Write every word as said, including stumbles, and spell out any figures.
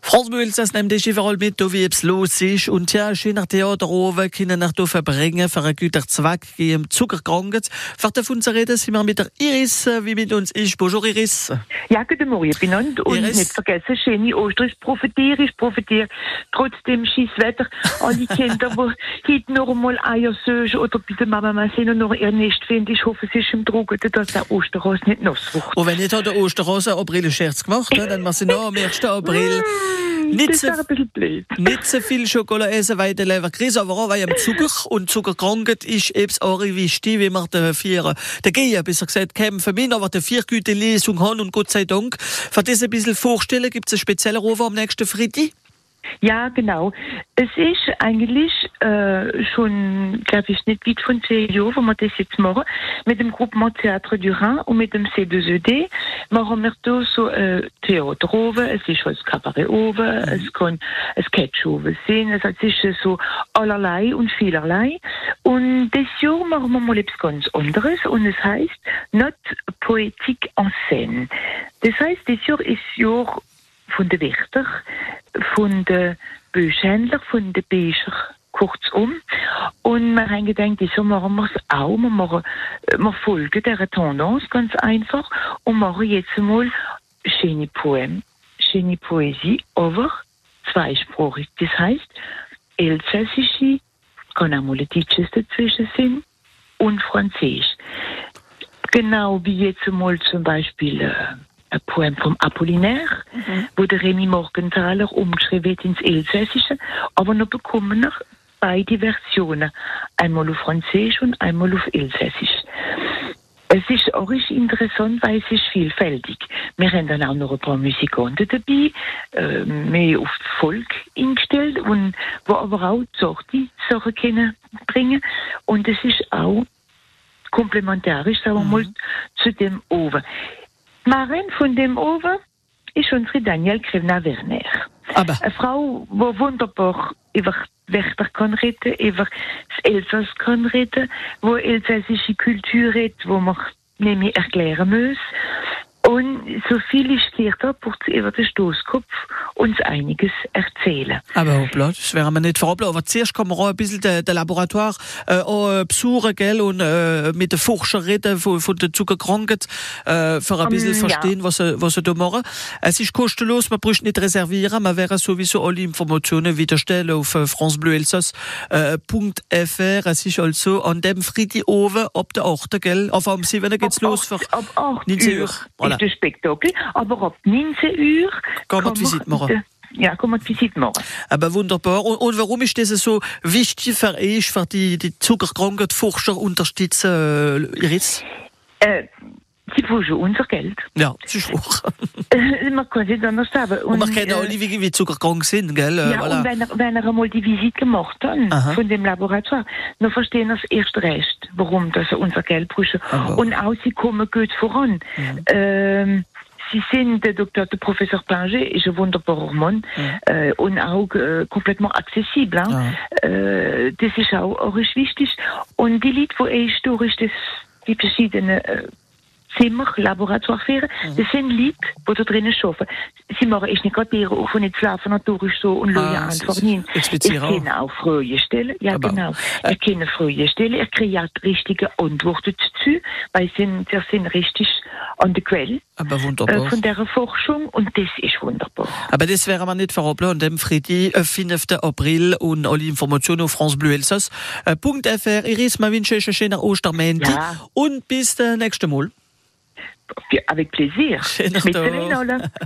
France Bleu Elsass nimmt dich überall mit, wie es los ist. Und ja, schöner Theater oben können wir hier verbringen, für einen guten Zweck, gegen Zuckerkranken. Für den Funzer reden sind wir mit der Iris, wie mit uns ist. Bonjour Iris. Ja, guten Morgen, benannt. Und Iris. nicht vergessen, schöne Ostern. Ich profitiere, ich profitiere trotz dem Schisswetter an die Kinder, die heute noch einmal Eier sägen oder bei der Mama mal sehen und noch ihr Nest finden. Ich hoffe, es ist im Druck, dass der Osterhase nicht nass wird. Und wenn nicht hat der Osterhase April-Scherz gemacht, dann machen sie noch am ersten April. Nicht Das so, wäre ein bisschen blöd. nicht so viel Schokolade essen, weil der Leberkrise, aber auch weil am Zucker und Zuckerkrankheit ist eben auch wichtig, wie man den vier, der Gehen, besser gesagt, kämpfen mit, aber der vier gute Lesung haben und Gott sei Dank. Für das ein bisschen vorstellen, gibt es einen speziellen Rover am nächsten Freitag? Ja, genau. Es ist eigentlich äh, schon, glaube ich, nicht weit von zwei Jahren, wo wir das jetzt machen. Mit dem Groupement Théâtre du Rhin und mit dem C deux E D machen wir da so ein äh, Theater oben, es ist ein Kabarett oben, mhm. es kann ein Sketch oben sein, es ist so allerlei und vielerlei. Und das Jahr machen wir mal etwas ganz anderes und es heißt Not Poétique en Scène. Das heißt, das Jahr ist Jahr von den Wächter, von den Büchhändlern, von den Becher, kurzum. Und wir haben gedacht, so machen wir es auch. Wir, machen, wir folgen dieser Tendance ganz einfach und machen jetzt mal schöne Poem, schöne Poesie, aber zweisprachig. Das heisst, Elsässische, kann auch mal ein Deutsches dazwischen sein, und Französisch. Genau wie jetzt mal zum Beispiel äh, ein Poem vom Apollinaire, mhm. wo der Remy Morgenthaler umgeschrieben wird ins Elsässische, aber noch bekommen wir beide Versionen, einmal auf Französisch und einmal auf Elsässisch. Es ist auch interessant, weil es ist vielfältig. Wir haben dann auch noch ein paar Musikanten dabei, äh, mehr auf das Volk eingestellt, und wo aber auch die Sachen können bringen. Und es ist auch komplementarisch, sagen wir mal, mhm. zu dem Oven. Marin von dem Oven ist unsere Danielle Krivna-Werner. Aber. Eine Frau, die wunderbar über Wächter kann reden, über das Elsass kann reden, wo elsässische Kultur redet, wo man nämlich erklären muss. Und so viel ist sie da, über den Stoßkopf uns einiges erzählen. Aber hoppla, das wäre mir nicht verabla. Aber zuerst kann man auch ein bisschen den, den Laboratoire äh, auch besuchen, gell, und äh, mit den Forschern reden von, von der Zuckerkrankheit, äh, für ein bisschen um, verstehen, ja. was, sie, was sie da machen. Es ist kostenlos, man braucht nicht reservieren, man wäre sowieso alle Informationen wiederstellen auf äh, francebleuelsass punkt f r. Es ist also an dem Freitag oben ab der achten, gell? Auf am siebten geht's los für ab acht neunzehn Uhr. Voilà. Ist das Spektakel, aber ab neunzehn Uhr kann man die Visite machen. Ja, kann man die Visite machen. Aber wunderbar. Und, und warum ist das so wichtig für euch, für die, die Zuckerkrankheit-Forscher unterstützen, äh, Iris? Äh, sie brauchen unser Geld. Ja, das ist wahr. Man kann es nicht anders sagen. Und, und man kennt auch alle, wie, wie zuckerkrank sind, gell? Ja, voilà. Und wenn er, wenn er einmal die Visite gemacht hat, Aha. von dem Laboratoire, dann verstehen wir es erst recht, warum dass er unser Geld braucht. Aber. Und auch, sie kommen gut voran. Mhm. Ähm, Sie sind, der Doktor, der Professor Pinger ist ein wunderbarer Mann, ja. äh, und auch äh, komplett accessibel. Ja. Äh, das ist auch, auch wichtig. Und die Leute, die ich durch das, die verschiedenen äh, Zimmer, Laboratoire führen, mhm. das sind Leute, die da drinnen arbeiten. Sie machen echt nicht gerade ihre auf und nicht schlafen natürlich so und schauen ah, einfach hin. Ich kenne auch freie Stellen, ja Aber, genau. Äh, ich kenne freie Stellen, er kreiert richtige Antworten dazu, weil sie sind, sie sind richtig an der Quelle Aber wunderbar. Äh, von dieser Forschung, und das ist wunderbar. Aber das wäre man nicht verabla an dem Freitag, fünften April, und alle Informationen auf francebleuelsass punkt f r. Iris, man wünsche euch einen schönen Ostermänti ja. und bis zum nächsten Mal. Avec plaisir. Schöner Tag.